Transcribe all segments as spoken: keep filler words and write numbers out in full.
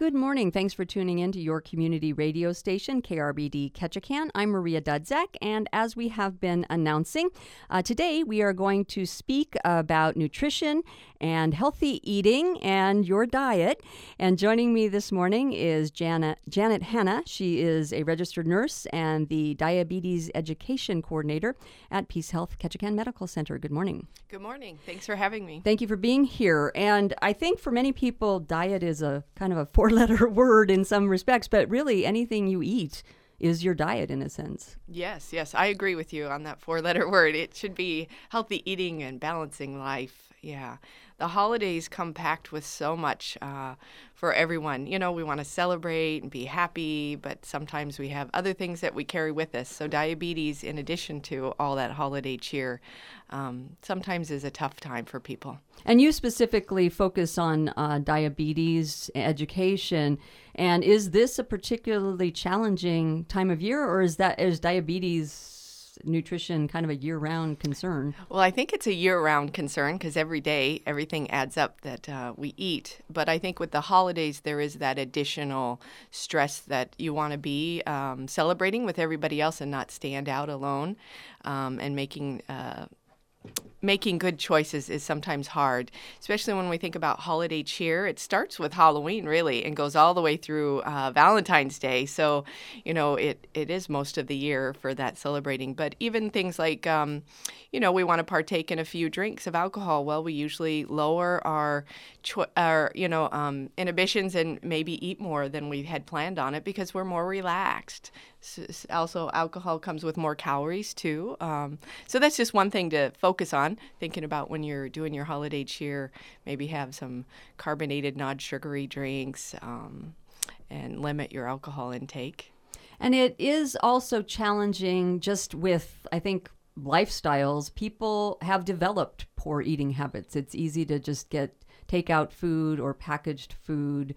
Good morning. Thanks for tuning in to your community radio station, K R B D Ketchikan. I'm Maria Dudzak, and as we have been announcing, uh, today we are going to speak about nutrition and healthy eating and your diet. And joining me this morning is Janet, Janet Hanna. She is a registered nurse and the Diabetes Education Coordinator at Peace Health Ketchikan Medical Center. Good morning. Good morning. Thanks for having me. Thank you for being here. And I think for many people, diet is a kind of a four-letter word in some respects, but really anything you eat is your diet in a sense. Yes, yes, I agree with you on that four-letter word. It should be healthy eating and balancing life. Yeah. The holidays come packed with so much uh, for everyone. You know, we want to celebrate and be happy, but sometimes we have other things that we carry with us. So diabetes, in addition to all that holiday cheer, um, sometimes is a tough time for people. And you specifically focus on uh, diabetes education. And is this a particularly challenging time of year, or is that is diabetes nutrition kind of a year-round concern? Well, I think it's a year-round concern because every day everything adds up that uh, we eat. But I think with the holidays, there is that additional stress that you want to be um, celebrating with everybody else and not stand out alone, um, and making uh, making good choices is sometimes hard, especially when we think about holiday cheer. It starts with Halloween, really, and goes all the way through uh, Valentine's Day. So, you know, it, it is most of the year for that celebrating. But even things like, um, you know, we want to partake in a few drinks of alcohol. Well, we usually lower our, cho- our you know, um, inhibitions and maybe eat more than we had planned on it because we're more relaxed. S- also, alcohol comes with more calories, too. Um, so that's just one thing to focus on, thinking about when you're doing your holiday cheer. Maybe have some carbonated, non-sugary drinks, um, and limit your alcohol intake. And it is also challenging just with, I think, lifestyles. People have developed poor eating habits. It's easy to just get takeout food or packaged food.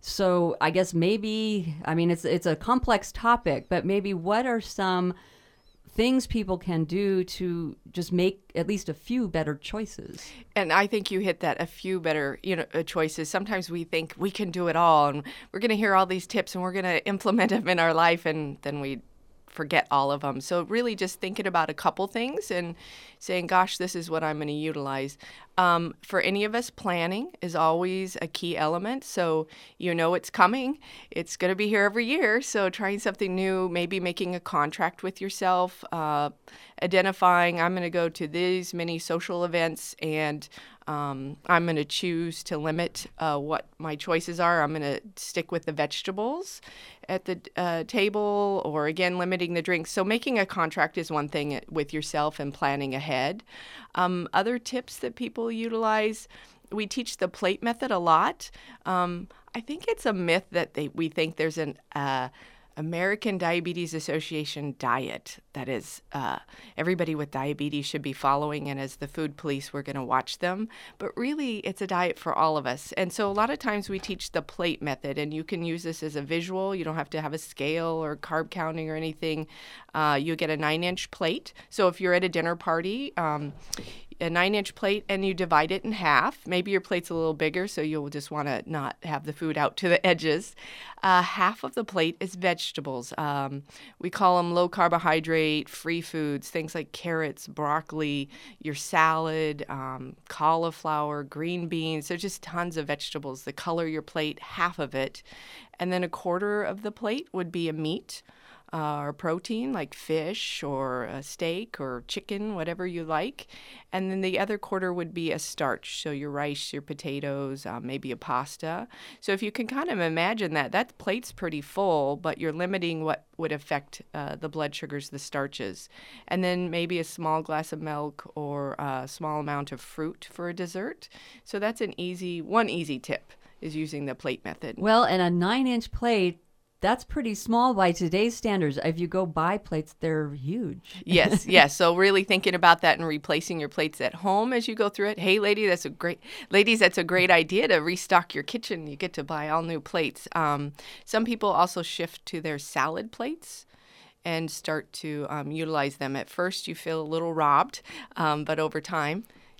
So I guess maybe, I mean, it's it's a complex topic, but maybe what are some things people can do to just make at least a few better choices? And I think you hit that, a few better, you know, uh, choices. Sometimes we think we can do it all, and we're going to hear all these tips, and we're going to implement them in our life, and then we forget all of them. So really just thinking about a couple things and saying, gosh, this is what I'm going to utilize. Um, for any of us, planning is always a key element. So you know it's coming. It's going to be here every year. So trying something new, maybe making a contract with yourself, uh, identifying, I'm going to go to these many social events, and Um, I'm going to choose to limit uh, what my choices are. I'm going to stick with the vegetables at the uh, table, or again, limiting the drinks. So making a contract is one thing with yourself and planning ahead. Um, other tips that people utilize, we teach the plate method a lot. Um, I think it's a myth that they, we think there's an uh, American Diabetes Association diet that is uh, everybody with diabetes should be following, and as the food police, we're going to watch them. But really, it's a diet for all of us. And so a lot of times we teach the plate method, and you can use this as a visual. You don't have to have a scale or carb counting or anything. Uh, you get a nine-inch plate. So if you're at a dinner party, um, a nine-inch plate, and you divide it in half. Maybe your plate's a little bigger, so you'll just want to not have the food out to the edges. Uh, half of the plate is vegetables. Um, we call them low-carbohydrate, free foods, things like carrots, broccoli, your salad, um, cauliflower, green beans. There's just tons of vegetables that color your plate, half of it. And then a quarter of the plate would be a meat. Uh, or protein like fish or a steak or chicken, whatever you like. And then the other quarter would be a starch, so your rice, your potatoes, uh, maybe a pasta. So if you can kind of imagine that, that plate's pretty full, but you're limiting what would affect uh, the blood sugars, the starches. And then maybe a small glass of milk or a small amount of fruit for a dessert. So that's an easy, one easy tip is using the plate method. Well, and a nine-inch plate, that's pretty small by today's standards. If you go buy plates, they're huge. Yes, yes. So really thinking about that and replacing your plates at home as you go through it. Hey, lady, that's a great, ladies, that's a great idea to restock your kitchen. You get to buy all new plates. Um, some people also shift to their salad plates and start to um, utilize them. At first, you feel a little robbed, um, but over time,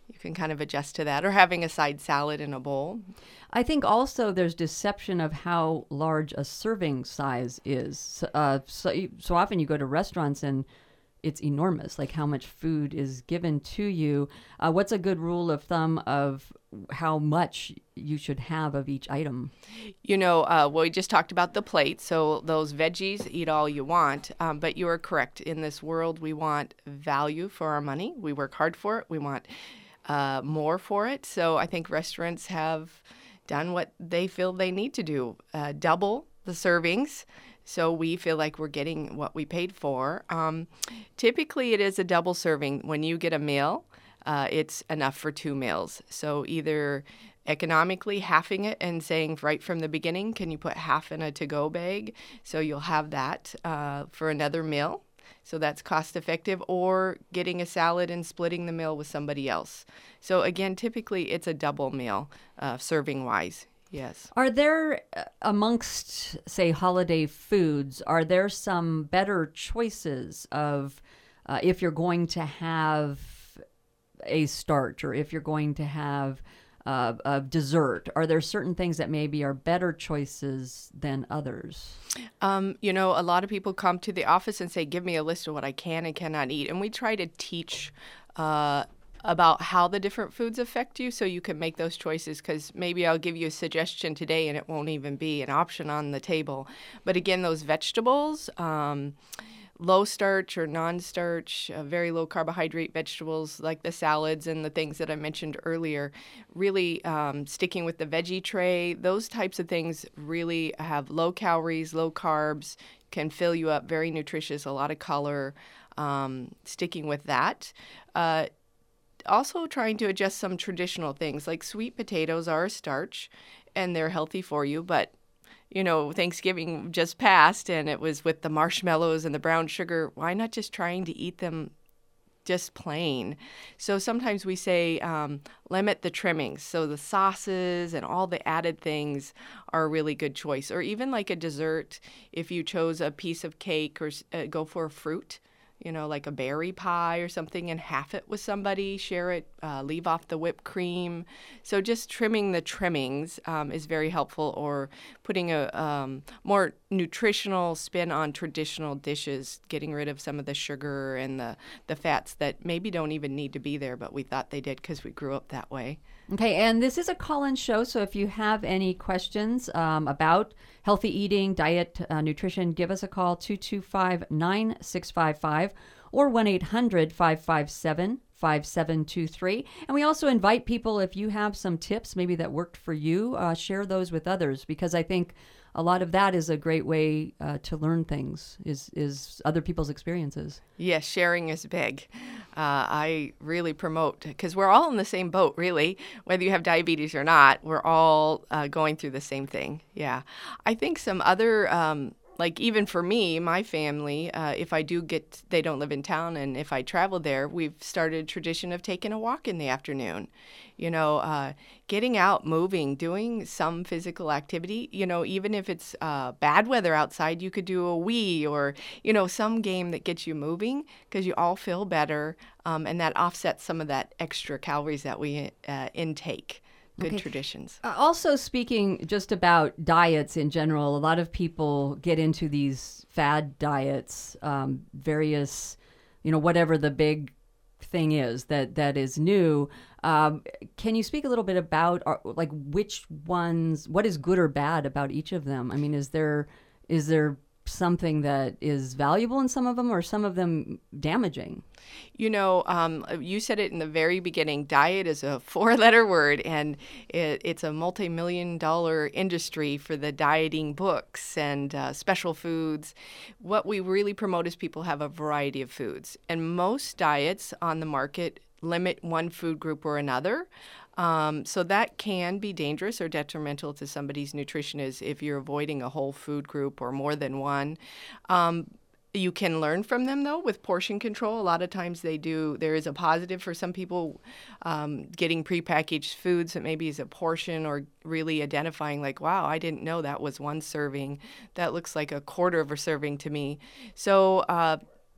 you can kind of adjust to that, or having a side salad in a bowl. I think also there's deception of how large a serving size is. So, uh, so, so often you go to restaurants and it's enormous, like how much food is given to you. Uh, what's a good rule of thumb of how much you should have of each item? You know, uh, well, we just talked about the plate. So those veggies, eat all you want. Um, but you are correct. In this world, we want value for our money. We work hard for it. We want uh, more for it. So I think restaurants have done what they feel they need to do, uh, double the servings. So we feel like we're getting what we paid for. Um, typically, it is a double serving. When you get a meal, uh, it's enough for two meals. So either economically halving it and saying right from the beginning, can you put half in a to-go bag? So you'll have that uh, for another meal. So that's cost effective, or getting a salad and splitting the meal with somebody else. So again, typically it's a double meal, uh, serving-wise. Yes. Are there, uh, amongst, say, holiday foods, are there some better choices of uh, if you're going to have a starch or if you're going to have uh, a dessert? Are there certain things that maybe are better choices than others? Um, you know, a lot of people come to the office and say, give me a list of what I can and cannot eat. And we try to teach uh about how the different foods affect you so you can make those choices, because maybe I'll give you a suggestion today and it won't even be an option on the table. But again, those vegetables, um, low starch or non-starch, uh, very low carbohydrate vegetables like the salads and the things that I mentioned earlier, really um, sticking with the veggie tray, those types of things really have low calories, low carbs, can fill you up, very nutritious, a lot of color, um, sticking with that. Uh, Also trying to adjust some traditional things, like sweet potatoes are a starch and they're healthy for you. But, you know, Thanksgiving just passed and it was with the marshmallows and the brown sugar. Why not just trying to eat them just plain? So sometimes we say um, limit the trimmings. So the sauces and all the added things are a really good choice. Or even like a dessert, if you chose a piece of cake or uh, go for a fruit, you know, like a berry pie or something, and half it with somebody, share it, uh, leave off the whipped cream. So just trimming the trimmings um, is very helpful, or putting a um, more nutritional spin on traditional dishes, getting rid of some of the sugar and the, the fats that maybe don't even need to be there, but we thought they did because we grew up that way. Okay, and this is a call-in show, so if you have any questions um, about healthy eating, diet, uh, nutrition, give us a call, two two five, nine six five five or one eight hundred, five five seven, five seven two three. And we also invite people, if you have some tips maybe that worked for you, uh, share those with others, because I think a lot of that is a great way uh, to learn things, is is other people's experiences. Yes, sharing is big. Uh, I really promote, because we're all in the same boat, really. Whether you have diabetes or not, we're all uh, going through the same thing. Yeah. I think some other, um, like even for me, my family, uh, if I do get, they don't live in town, and if I travel there, we've started a tradition of taking a walk in the afternoon. You know, uh, getting out, moving, doing some physical activity. You know, even if it's uh, bad weather outside, you could do a Wii or, you know, some game that gets you moving, because you all feel better, um, and that offsets some of that extra calories that we uh, intake. Good Okay. traditions. Uh, also, speaking just about diets in general, a lot of people get into these fad diets, um, various, you know, whatever the big thing is that that is new. Um, can you speak a little bit about uh, like which ones, what is good or bad about each of them? I mean, is there is there something that is valuable in some of them, or some of them damaging? You know, um, you said it in the very beginning. Diet is a four-letter word, and it, it's a multi-million dollar industry for the dieting books and uh, special foods. What we really promote is people have a variety of foods, and most diets on the market limit one food group or another. Um, so that can be dangerous or detrimental to somebody's nutrition, is if you're avoiding a whole food group or more than one. Um, You can learn from them, though, with portion control. A lot of times they do. There is a positive for some people, um, getting prepackaged foods that maybe is a portion, or really identifying like, wow, I didn't know that was one serving. That looks like a quarter of a serving to me. So, uh,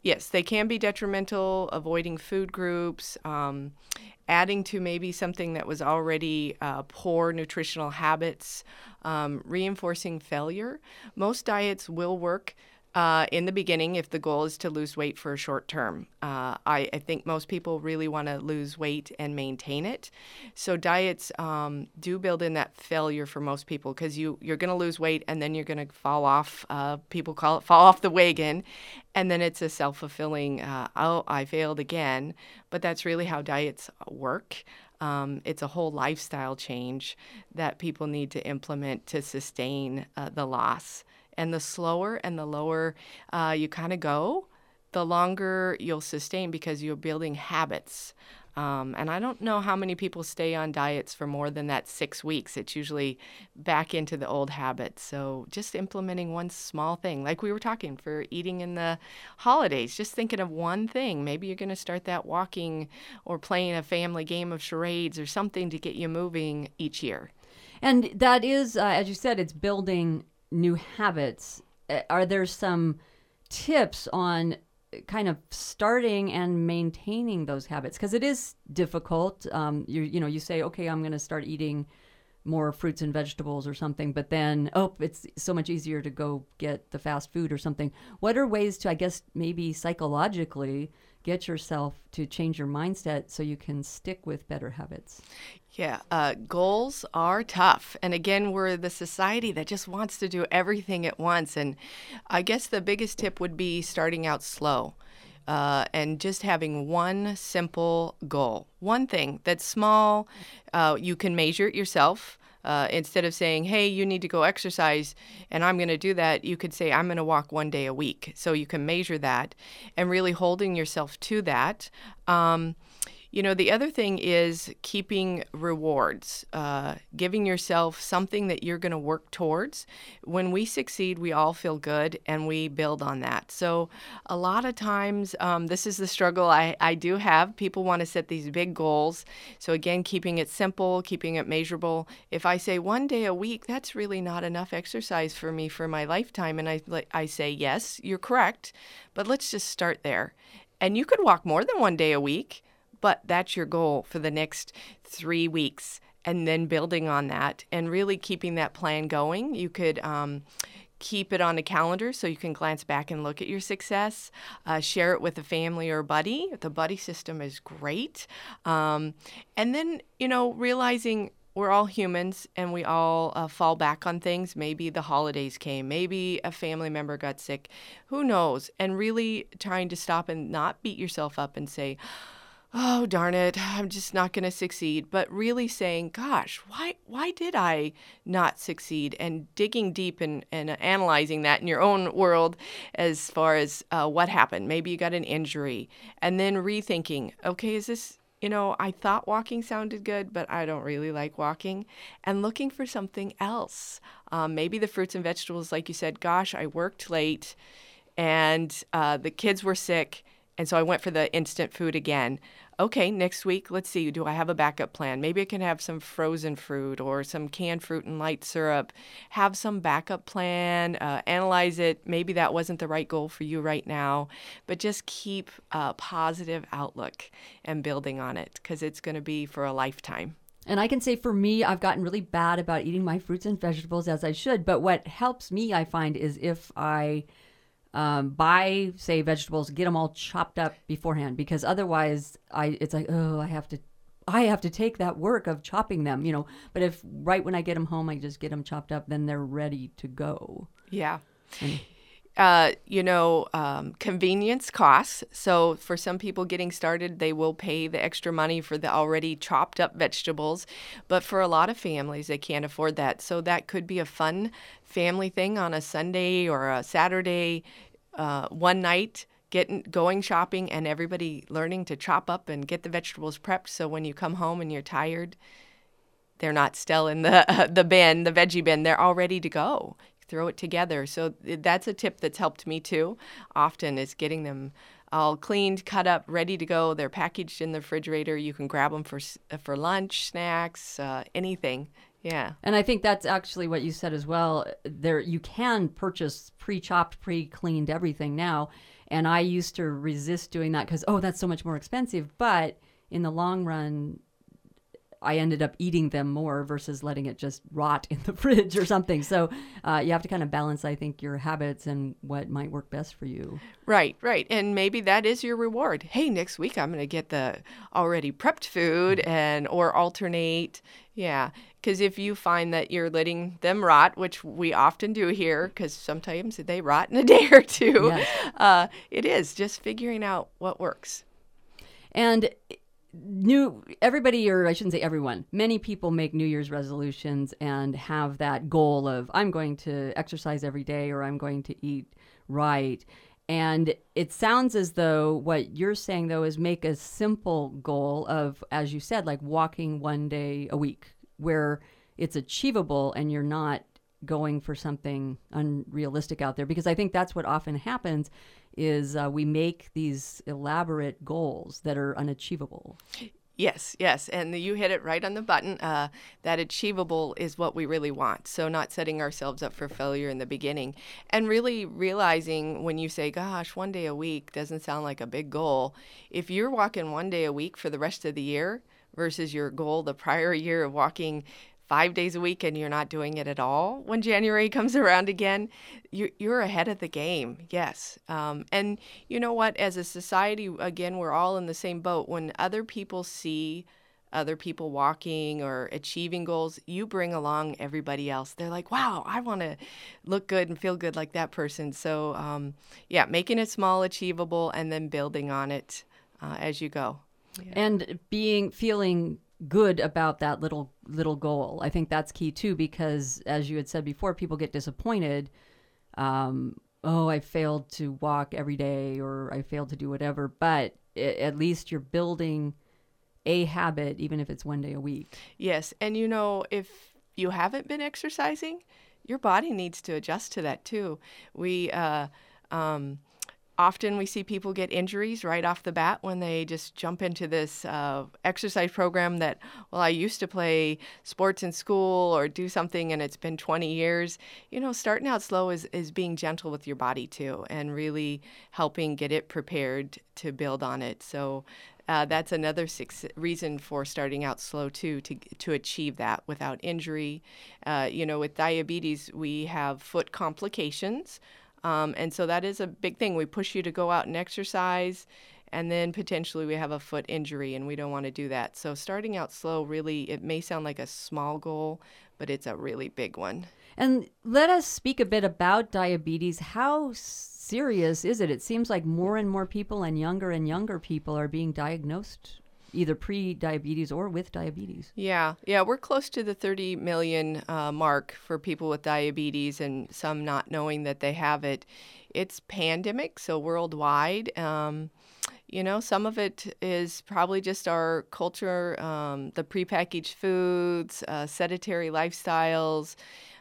Yes, they can be detrimental, avoiding food groups, um, adding to maybe something that was already uh, poor nutritional habits, um, reinforcing failure. Most diets will work uh, in the beginning if the goal is to lose weight for a short term. Uh, I, I think most people really want to lose weight and maintain it. So diets um, do build in that failure for most people because you, you're going to lose weight and then you're going to fall off. Uh, people call it fall off the wagon. And then it's a self-fulfilling, uh, oh, I failed again. But that's really how diets work. Um, it's a whole lifestyle change that people need to implement to sustain uh, the loss. And the slower and the lower uh, you kind of go, the longer you'll sustain because you're building habits. Um, and I don't know how many people stay on diets for more than that six weeks. It's usually back into the old habits. So just implementing one small thing, like we were talking for eating in the holidays, just thinking of one thing. Maybe you're going to start that walking or playing a family game of charades or something to get you moving each year. And that is, uh, as you said, it's building new habits. Uh, Are there some tips on kind of starting and maintaining those habits? Because it is difficult. Um, you you know, you say, okay, I'm going to start eating more fruits and vegetables or something, but then, oh, it's so much easier to go get the fast food or something. What are ways to, I guess, maybe psychologically get yourself to change your mindset so you can stick with better habits? Yeah, uh, goals are tough. And again, we're the society that just wants to do everything at once. And I guess the biggest tip would be starting out slow uh, and just having one simple goal, one thing that's small. Uh, you can measure it yourself. Uh, instead of saying, hey, you need to go exercise and I'm going to do that, you could say, I'm going to walk one day a week. So you can measure that and really holding yourself to that. Um, You know, the other thing is keeping rewards, uh, giving yourself something that you're going to work towards. When we succeed, we all feel good and we build on that. So a lot of times, um, this is the struggle I, I do have. People want to set these big goals. So again, keeping it simple, keeping it measurable. If I say one day a week, that's really not enough exercise for me for my lifetime. And I, I say, yes, you're correct, but let's just start there. And you could walk more than one day a week. But that's your goal for the next three weeks and then building on that and really keeping that plan going. You could um, keep it on a calendar so you can glance back and look at your success, uh, share it with a family or a buddy. The buddy system is great. Um, and then, you know, realizing we're all humans and we all uh, fall back on things. Maybe the holidays came. Maybe a family member got sick. Who knows? And really trying to stop and not beat yourself up and say, oh, darn it, I'm just not going to succeed. But really saying, gosh, why why did I not succeed? And digging deep and, and analyzing that in your own world as far as uh, what happened. Maybe you got an injury. And then rethinking, okay, is this, you know, I thought walking sounded good, but I don't really like walking. And looking for something else. Um, maybe the fruits and vegetables, like you said, gosh, I worked late and uh, the kids were sick. And so I went for the instant food again. Okay, next week, let's see, do I have a backup plan? Maybe I can have some frozen fruit or some canned fruit and light syrup. Have some backup plan, uh, analyze it. Maybe that wasn't the right goal for you right now, but just keep a positive outlook and building on it because it's going to be for a lifetime. And I can say for me, I've gotten really bad about eating my fruits and vegetables as I should. But what helps me, I find, is if I Um, buy, say, vegetables, get them all chopped up beforehand, because otherwise I it's like, oh, I have to I have to take that work of chopping them, you know. But if right when I get them home, I just get them chopped up, then they're ready to go. Yeah. And, Uh, you know, um, convenience costs. So for some people getting started, they will pay the extra money for the already chopped up vegetables. But for a lot of families, they can't afford that. So that could be a fun family thing on a Sunday or a Saturday, uh, one night, getting going shopping and everybody learning to chop up and get the vegetables prepped. So when you come home and you're tired, they're not still in the uh, the bin, the veggie bin. They're all ready to go. Throw it together. So that's a tip that's helped me too. Often is getting them all cleaned, cut up, ready to go. They're packaged in the refrigerator. You can grab them for for lunch, snacks, uh, anything. Yeah. And I think that's actually what you said as well. There, you can purchase pre-chopped, pre-cleaned everything now. And I used to resist doing that because, oh, that's so much more expensive. But in the long run, I ended up eating them more versus letting it just rot in the fridge or something. So uh, you have to kind of balance, I think, your habits and what might work best for you. Right, right. And maybe that is your reward. Hey, next week I'm going to get the already prepped food and or alternate. Yeah, because if you find that you're letting them rot, which we often do here, because sometimes they rot in a day or two, Yes. uh, it is just figuring out what works. And new everybody, or I shouldn't say everyone, many people make New Year's resolutions and have that goal of I'm going to exercise every day or I'm going to eat right. And it sounds as though what you're saying, though, is make a simple goal of, as you said, like walking one day a week where it's achievable and you're not going for something unrealistic out there. Because I think that's what often happens is uh, we make these elaborate goals that are unachievable. Yes, yes. And you hit it right on the button. Uh, that achievable is what we really want. So not setting ourselves up for failure in the beginning. And really realizing when you say, gosh, one day a week doesn't sound like a big goal. If you're walking one day a week for the rest of the year versus your goal the prior year of walking five days a week and you're not doing it at all when January comes around again, you're, you're ahead of the game. Yes. Um, and you know what? As a society, again, we're all in the same boat. When other people see other people walking or achieving goals, you bring along everybody else. They're like, wow, I want to look good and feel good like that person. So, um, yeah, making it small, achievable, and then building on it uh, as you go. Yeah. And being, feeling good about that little little goal. I think that's key too, because as you had said before, people get disappointed. Um, oh, I failed to walk every day, or I failed to do whatever. But it, at least you're building a habit, even if it's one day a week. Yes, and you know, if you haven't been exercising, your body needs to adjust to that too. We uh, um, Often we see people get injuries right off the bat when they just jump into this uh, exercise program that, well, I used to play sports in school or do something and it's been twenty years. You know, starting out slow is, is being gentle with your body too and really helping get it prepared to build on it. So uh, that's another six reason for starting out slow too, to, to achieve that without injury. Uh, you know, with diabetes, we have foot complications. Um, and so that is a big thing. We push you to go out and exercise, and then potentially we have a foot injury, and we don't want to do that. So starting out slow, really, it may sound like a small goal, but it's a really big one. And let us speak a bit about diabetes. How serious is it? It seems like more and more people and younger and younger people are being diagnosed either pre-diabetes or with diabetes. Yeah, yeah, we're close to the thirty million uh, mark for people with diabetes and some not knowing that they have it. It's pandemic, so worldwide. Um, you know, some of it is probably just our culture, um, the prepackaged foods, uh, sedentary lifestyles.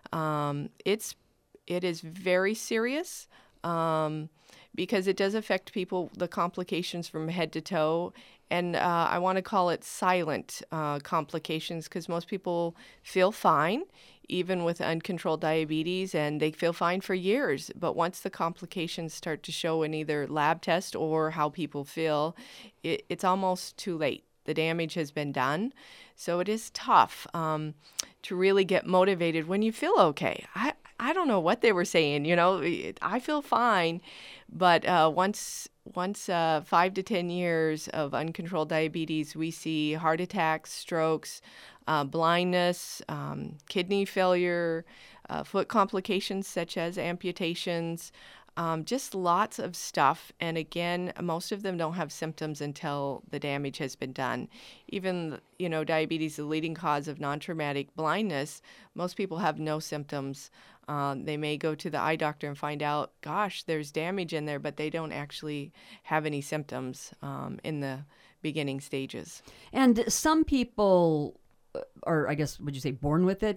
Um, it's it is very serious. Um, because it does affect people, the complications from head to toe. And uh, I want to call it silent uh, complications because most people feel fine, even with uncontrolled diabetes, and they feel fine for years. But once the complications start to show in either lab test or how people feel, it, it's almost too late. The damage has been done. So it is tough um, to really get motivated when you feel okay. I, I don't know what they were saying, you know, I feel fine. But uh, once once uh, five to ten years of uncontrolled diabetes, we see heart attacks, strokes, uh, blindness, um, kidney failure, uh, foot complications such as amputations, um, just lots of stuff. And again, most of them don't have symptoms until the damage has been done. Even, you know, diabetes, the leading cause of non-traumatic blindness, most people have no symptoms. Um, they may go to the eye doctor and find out, gosh, there's damage in there, but they don't actually have any symptoms um, in the beginning stages. And some people are, I guess, would you say born with it, but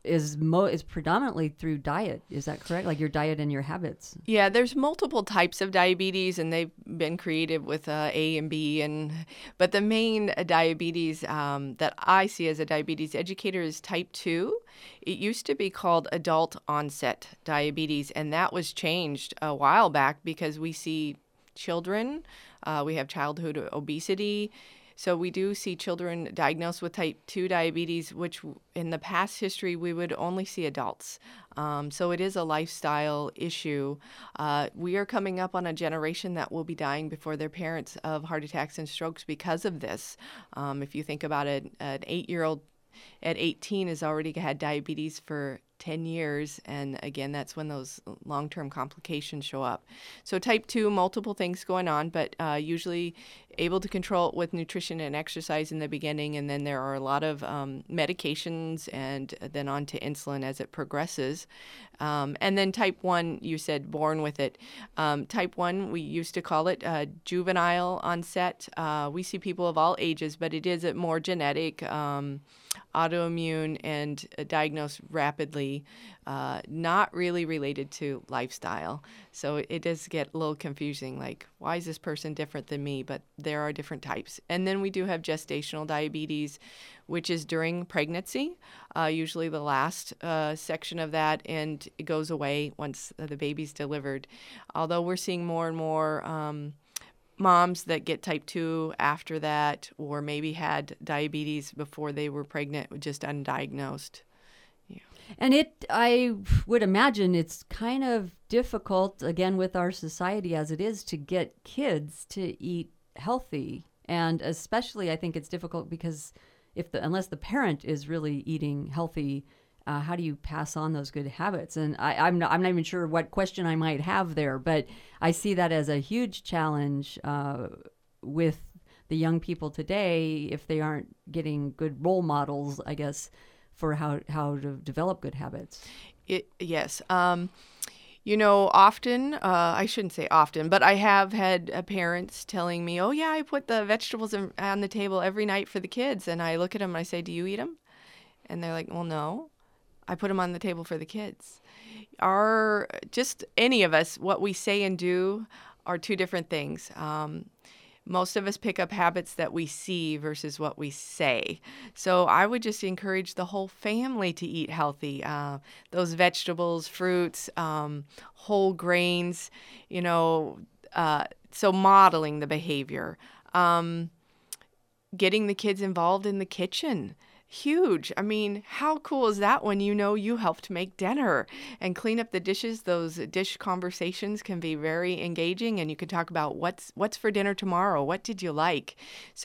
is mo- is predominantly through diet. Is that correct? Like your diet and your habits. Yeah, there's multiple types of diabetes, and they've been created with uh, A and B. And but the main uh, diabetes um, that I see as a diabetes educator is type two. It used to be called adult onset diabetes, and that was changed a while back because we see children, uh, we have childhood obesity. So we do see children diagnosed with type two diabetes, which in the past history, we would only see adults. Um, so it is a lifestyle issue. Uh, we are coming up on a generation that will be dying before their parents of heart attacks and strokes because of this. Um, if you think about it, an eight-year-old at eighteen has already had diabetes for ten years, and again, that's when those long-term complications show up. So type two, multiple things going on, but uh, usually able to control it with nutrition and exercise in the beginning, and then there are a lot of um, medications and then on to insulin as it progresses. Um, and then type one, you said born with it. Um, type one, we used to call it uh, juvenile onset. Uh, we see people of all ages, but it is a more genetic, um, autoimmune, and uh, diagnosed rapidly, uh, not really related to lifestyle. So it, it does get a little confusing, like, why is this person different than me? But there are different types. And then we do have gestational diabetes, which is during pregnancy, uh, usually the last uh, section of that, and it goes away once the baby's delivered. Although we're seeing more and more um, moms that get type two after that, or maybe had diabetes before they were pregnant, just undiagnosed. Yeah. And it, I would imagine it's kind of difficult, again, with our society as it is, to get kids to eat healthy. And especially, I think it's difficult because if the, unless the parent is really eating healthy, uh, how do you pass on those good habits? And I, I'm not, I'm not even sure what question I might have there, but I see that as a huge challenge uh, with the young people today if they aren't getting good role models, I guess, for how, how to develop good habits. It, yes. Um, you know, often, uh, I shouldn't say often, but I have had uh, parents telling me, oh, yeah, I put the vegetables in, on the table every night for the kids. And I look at them and I say, do you eat them? And they're like, well, no. I put them on the table for the kids. Our, just any of us, what we say and do are two different things. Um, most of us pick up habits that we see versus what we say. So I would just encourage the whole family to eat healthy. Uh, those vegetables, fruits, um, whole grains, you know, uh, so modeling the behavior. Um, getting the kids involved in the kitchen. Huge. I mean, how cool is that when you know you helped make dinner and clean up the dishes? Those dish conversations can be very engaging, and you can talk about what's what's for dinner tomorrow. What did you like?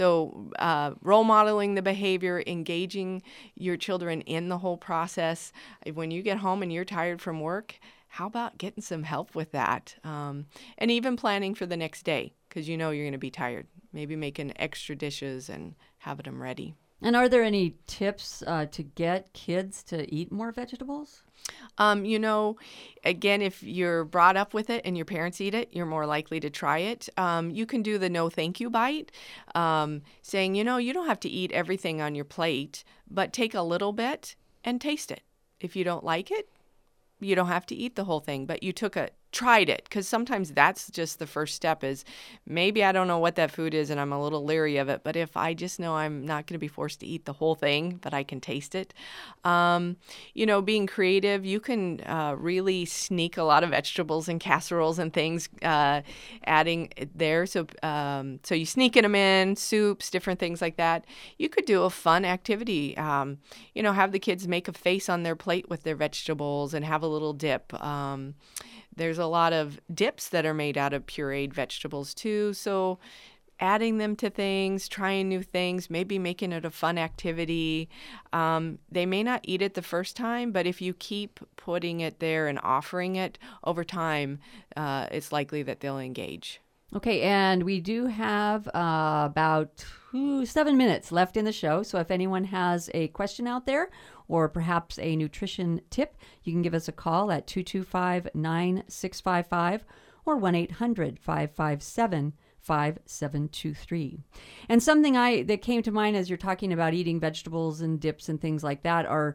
So uh, role modeling the behavior, engaging your children in the whole process. When you get home and you're tired from work, how about getting some help with that? Um, and even planning for the next day, because you know you're going to be tired. Maybe making extra dishes and having them ready. And are there any tips uh, to get kids to eat more vegetables? Um, you know, again, if you're brought up with it and your parents eat it, you're more likely to try it. Um, you can do the no thank you bite, um, saying, you know, you don't have to eat everything on your plate, but take a little bit and taste it. If you don't like it, you don't have to eat the whole thing, but you took a tried it, because sometimes that's just the first step is maybe I don't know what that food is and I'm a little leery of it, but if I just know I'm not going to be forced to eat the whole thing, but I can taste it. Um, you know, being creative, you can uh, really sneak a lot of vegetables and casseroles and things, uh, adding it there. So, um, so you sneaking them in, soups, different things like that. You could do a fun activity, um, you know, have the kids make a face on their plate with their vegetables and have a little dip. Um, There's a lot of dips that are made out of pureed vegetables too. So adding them to things, trying new things, maybe making it a fun activity. Um, they may not eat it the first time, but if you keep putting it there and offering it over time, uh, it's likely that they'll engage. Okay, and we do have uh, about ooh, seven minutes left in the show. So if anyone has a question out there or perhaps a nutrition tip, you can give us a call at two two five, nine six five five or one eight hundred, five five seven, five seven two three. And something I that came to mind as you're talking about eating vegetables and dips and things like that are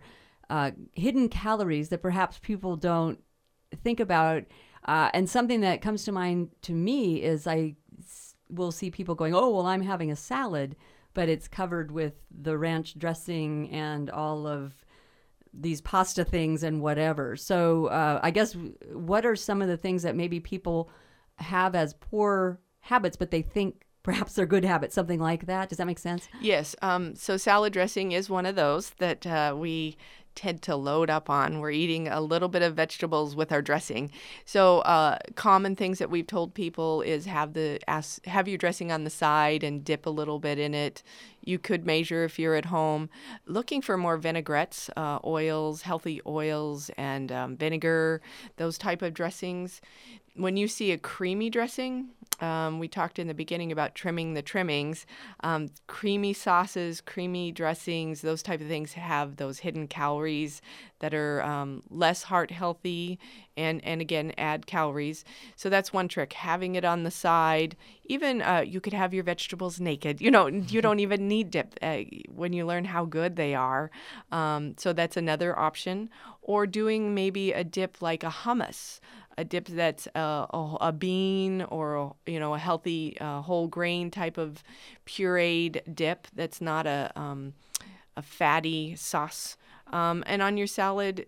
uh, hidden calories that perhaps people don't think about. Uh, and something that comes to mind to me is I s- will see people going, oh, well, I'm having a salad, but it's covered with the ranch dressing and all of these pasta things and whatever. So uh, I guess what are some of the things that maybe people have as poor habits, but they think perhaps they're good habits, something like that? Does that make sense? Yes. Um, so salad dressing is one of those that uh, we tend to load up on. We're eating a little bit of vegetables with our dressing. So uh, common things that we've told people is have the ask, have your dressing on the side and dip a little bit in it. You could measure if you're at home. Looking for more vinaigrettes, uh, oils, healthy oils, and um, vinegar, those type of dressings. When you see a creamy dressing, um, we talked in the beginning about trimming the trimmings. Um, creamy sauces, creamy dressings, those type of things have those hidden calories that are um, less heart healthy and, and again, add calories. So that's one trick, having it on the side. Even uh, you could have your vegetables naked. You know, you don't even need dip uh, when you learn how good they are. Um, so that's another option. Or doing maybe a dip like a hummus. A dip that's uh, a, a bean or, you know, a healthy uh, whole grain type of pureed dip that's not a um, a fatty sauce. Um, and on your salad,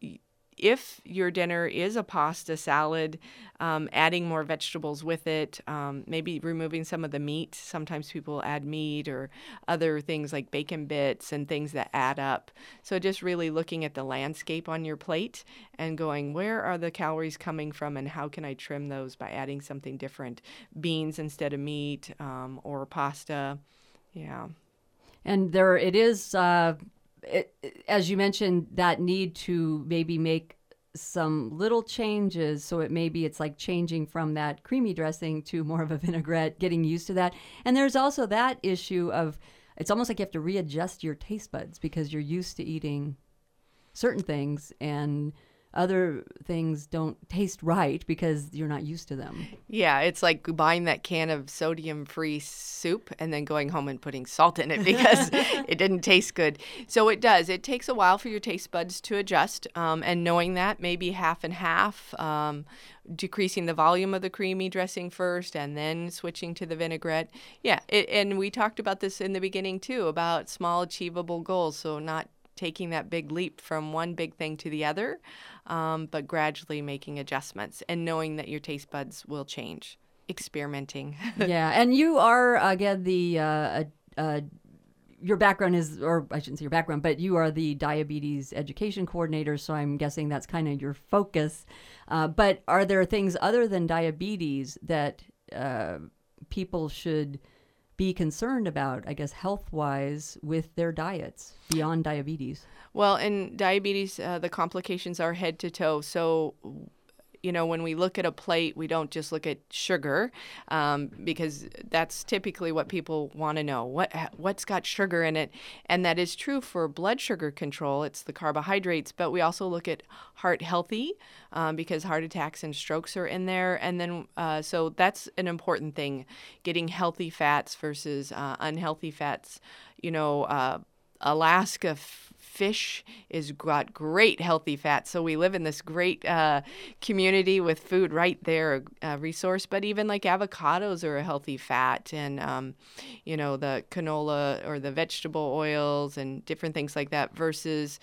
if your dinner is a pasta salad, um, adding more vegetables with it, um, maybe removing some of the meat. Sometimes people add meat or other things like bacon bits and things that add up. So just really looking at the landscape on your plate and going, where are the calories coming from and how can I trim those by adding something different? Beans instead of meat, um, or pasta. Yeah. And there it is, uh, it, as you mentioned, that need to maybe make some little changes. So it maybe it's like changing from that creamy dressing to more of a vinaigrette, getting used to that. And there's also that issue of it's almost like you have to readjust your taste buds because you're used to eating certain things and other things don't taste right because you're not used to them. Yeah, it's like buying that can of sodium-free soup and then going home and putting salt in it because it didn't taste good. So it does. It takes a while for your taste buds to adjust, um, and knowing that, maybe half and half, um, decreasing the volume of the creamy dressing first and then switching to the vinaigrette. Yeah, it, and we talked about this in the beginning too, about small achievable goals, so not taking that big leap from one big thing to the other, um, but gradually making adjustments and knowing that your taste buds will change. Experimenting. Yeah, and you are, again, the, uh, uh, your background is, or I shouldn't say your background, but you are the diabetes education coordinator, so I'm guessing that's kind of your focus. Uh, but are there things other than diabetes that uh, people should be concerned about, I guess, health-wise with their diets beyond diabetes? Well, in diabetes, uh, the complications are head to toe. So, you know, when we look at a plate, we don't just look at sugar, um, because that's typically what people want to know. What, what's got sugar in it? And that is true for blood sugar control. It's the carbohydrates. But we also look at heart healthy, um, because heart attacks and strokes are in there. And then, uh, so that's an important thing, getting healthy fats versus uh, unhealthy fats. You know, uh, Alaska f- fish is got great healthy fats. So we live in this great uh, community with food right there, a resource. But even like avocados are a healthy fat, and um, you know, the canola or the vegetable oils and different things like that. Versus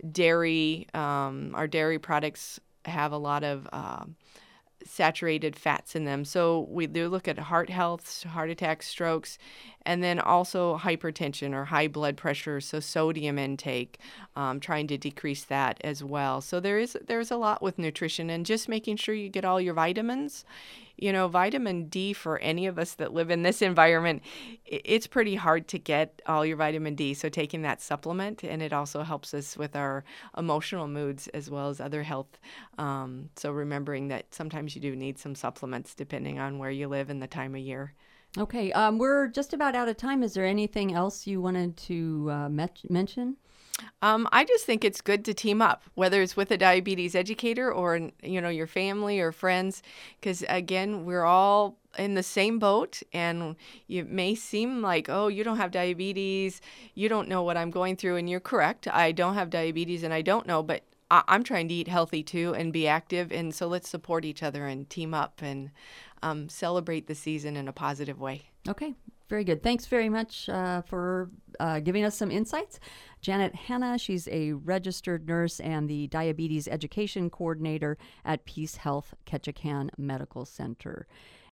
dairy, um, our dairy products have a lot of uh, saturated fats in them. So we do look at heart health, heart attacks, strokes, and then also hypertension or high blood pressure, so sodium intake, um, trying to decrease that as well. So there is there's a lot with nutrition, and just making sure you get all your vitamins. You know, vitamin D, for any of us that live in this environment, it's pretty hard to get all your vitamin D. So taking that supplement, and it also helps us with our emotional moods as well as other health. Um, so remembering that sometimes you do need some supplements depending on where you live and the time of year. Okay, um, we're just about out of time. Is there anything else you wanted to uh, met- mention? Um, I just think it's good to team up, whether it's with a diabetes educator or, you know, your family or friends, because again, we're all in the same boat, and it may seem like, oh, you don't have diabetes, you don't know what I'm going through, and you're correct. I don't have diabetes, and I don't know, but I- I'm trying to eat healthy too and be active, and so let's support each other and team up and um, celebrate the season in a positive way. Okay, very good. Thanks very much uh, for uh, giving us some insights. Janet Hanna, she's a registered nurse and the diabetes education coordinator at Peace Health Ketchikan Medical Center.